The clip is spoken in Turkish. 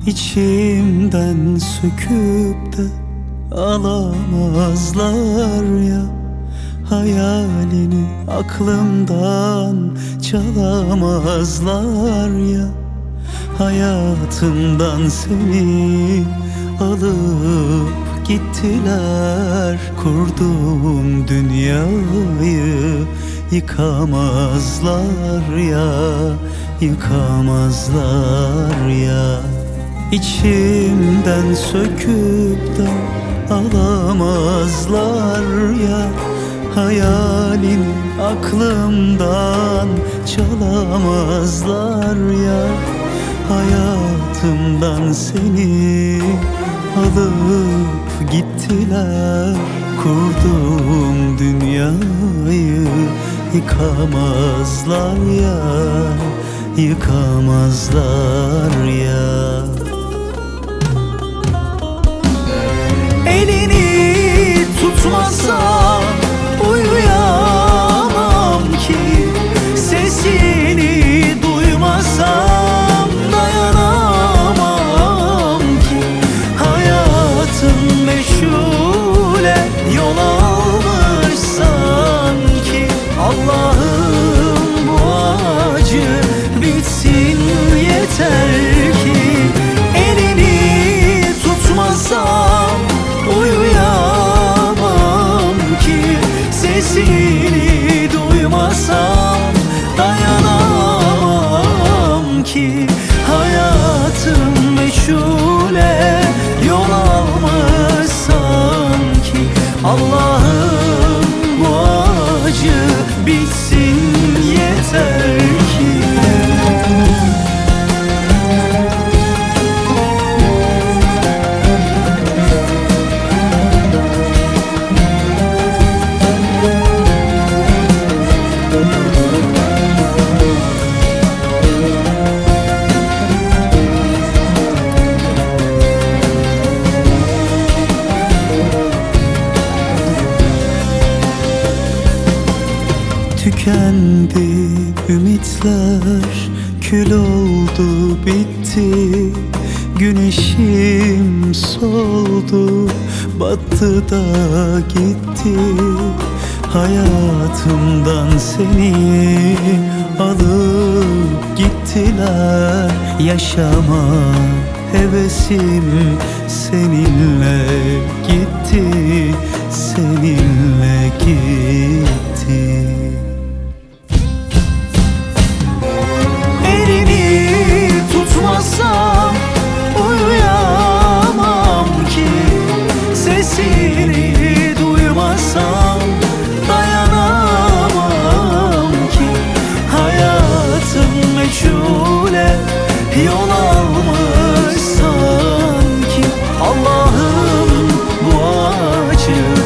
İçimden söküp de alamazlar ya. Hayalini aklımdan çalamazlar ya. Hayatımdan seni alıp gittiler. Kurduğum dünyayı yıkamazlar ya, yıkamazlar ya. İçimden söküp de alamazlar ya. Hayalini aklımdan çalamazlar ya. Hayatımdan seni alıp gittiler. Kurduğum dünyayı yıkamazlar ya, yıkamazlar ya. Elini tutmasam uyuyamam ki. Sesini duymasam dayanamam ki. Hayatım meşhule yol almış sanki. Allah'ım bu acı bitsin yeter ki. Elini tutmasam uyuyamam ki. Sesini duymasam dayanamam ki. Hayatım meşhule yol almış sanki. Allah'ım bu acı bitsin yeter ki. Tükendi ümitler, kül oldu bitti. Güneşim soldu, battı da gitti. Hayatımdan seni alıp gittiler. Yaşama hevesim seninle gitti, seninle gitti. Tutmasam uyuyamam ki. Sesini duymasam dayanamam ki. Hayatım meçhule yol almış sanki. Allah'ım bu acı